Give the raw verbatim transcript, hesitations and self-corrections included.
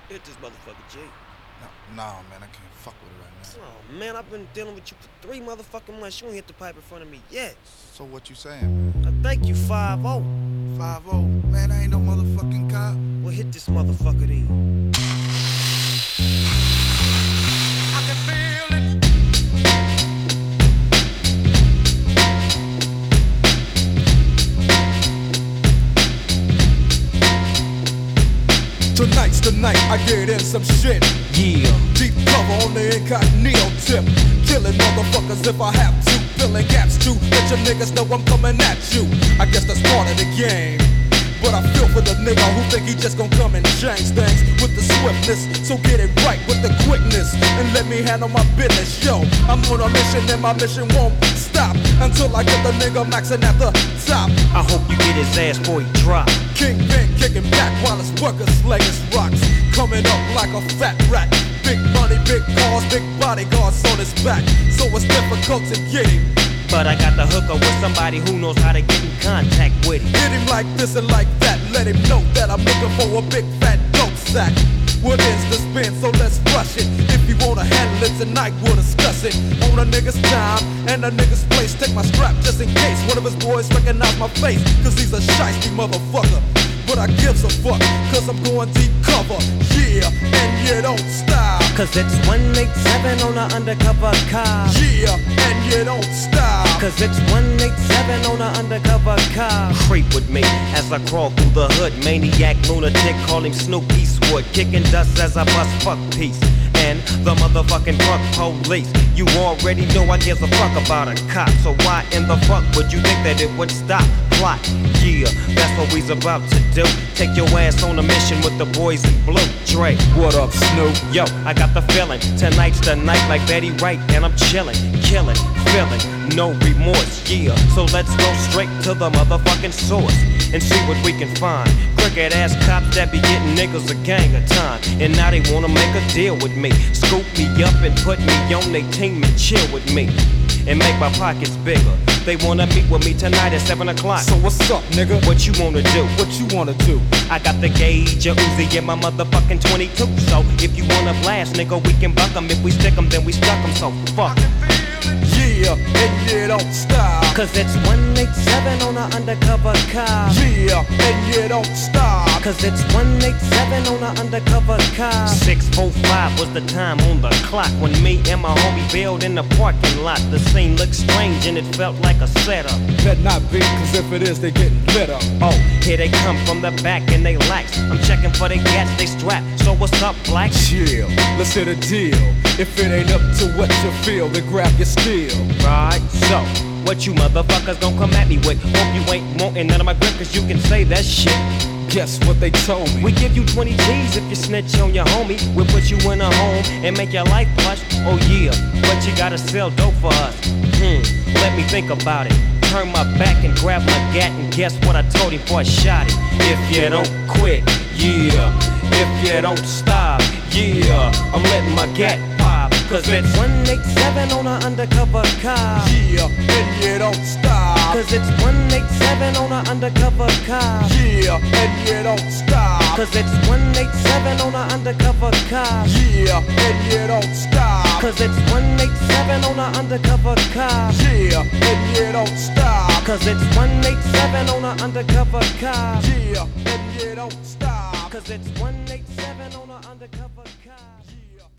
Hit this motherfucker, G. No, nah, man, I can't fuck with it right now. Oh, man, I've been dealing with you for three motherfucking months. You ain't hit the pipe in front of me yet. So what you saying, man? I thank you, five oh. five oh? Man, I ain't no motherfucking cop. Well, hit this motherfucker then. I can feel it. Tonight's the night I get in some shit. Yeah. Deep cover on the incognito tip. Killing motherfuckers if I have to. Filling gaps too. Let your niggas know I'm coming at you. I guess that's part of the game. But I feel for the nigga who think he just gon' come and change things with the swiftness. So get it right with the quickness and let me handle my business. Yo, I'm on a mission and my mission won't stop until I get the nigga maxing at the top. I hope you get his ass before he drop. Kingpin kicking back while his workers slay his rocks. Coming up like a fat rat. Big money, big cars, big bodyguards on his back. So it's difficult to get him. But I got the hooker with somebody who knows how to get in contact with him. Hit him like this and like that. Let him know that I'm looking for a big fat dope sack. What is the spin? So let's rush it. If you wanna handle it tonight, we'll discuss it. On a nigga's time and a nigga's place. Take my strap just in case one of his boys recognize my face. Cause he's a shiesty motherfucker. But I gives a fuck, cause I'm going deep cover. Yeah, and you don't stop. Cause it's one eighty-seven on an undercover car. Yeah, and you don't stop. Cause it's one eighty-seven on an undercover car. Creep with me as I crawl through the hood. Maniac, lunatic, call him Snoop Eastwood. Kicking dust as I bust fuck peace. And the motherfucking fuck police. You already know I give a fuck about a cop. So why in the fuck would you think that it would stop? Plot, yeah, that's what we's about to do. Take your ass on a mission with the boys in blue. Dre, what up, Snoop? Yo, I got the feeling. Tonight's the night like Betty Wright, and I'm chillin', killin', feeling no remorse, yeah. So let's go straight to the motherfucking source and see what we can find. Crooked ass cops that be getting niggas a gang of time, and now they wanna make a deal with me. Scoop me up and put me on their team and chill with me and make my pockets bigger. They wanna meet with me tonight at seven o'clock. So what's up, nigga? What you wanna do? What you wanna do? I got the gauge, a Uzi, and my motherfucking twenty-two. So if you wanna blast, nigga, we can buck 'em. If we stick 'em, then we stuck 'em. So fuck. Yeah, and you don't stop. Cause it's one eighty-seven on an undercover car. Yeah, and you don't stop. Cause it's one eighty-seven on an undercover car. six forty-five was the time on the clock when me and my homie bailed in the parking lot. The scene looked strange and it felt like a setup. Bet not be, cause if it is, they getting lit up. Oh, here they come from the back and they lax. I'm checking for they gats, they strap. So what's up, black? Chill, let's hit a deal. If it ain't up to what you feel, then grab your steel. Right, so what you motherfuckers gon' come at me with? Hope you ain't wantin' none of my grip, cause you can say that shit. Guess what they told me? We give you twenty G's if you snitch on your homie. We'll put you in a home and make your life plush. Oh yeah, but you gotta sell dope for us. Hmm, let me think about it. Turn my back and grab my gat, and guess what I told him before I shot it? If you don't quit, yeah. If you don't stop, yeah. I'm letting my gat pop. Cause it's one eighty-seven on an undercover car. Yeah, and you don't stop. Cause it's one eighty-seven on an undercover car. Yeah, and you don't stop. Cause it's one eighty-seven on an undercover car. Yeah, and you don't stop. Cause it's one eighty-seven on an undercover car. Yeah, and you don't stop. Cause it's one eighty-seven on an undercover car. Yeah, and you don't stop. Cause it's one eighty-seven on an undercover car. Yeah.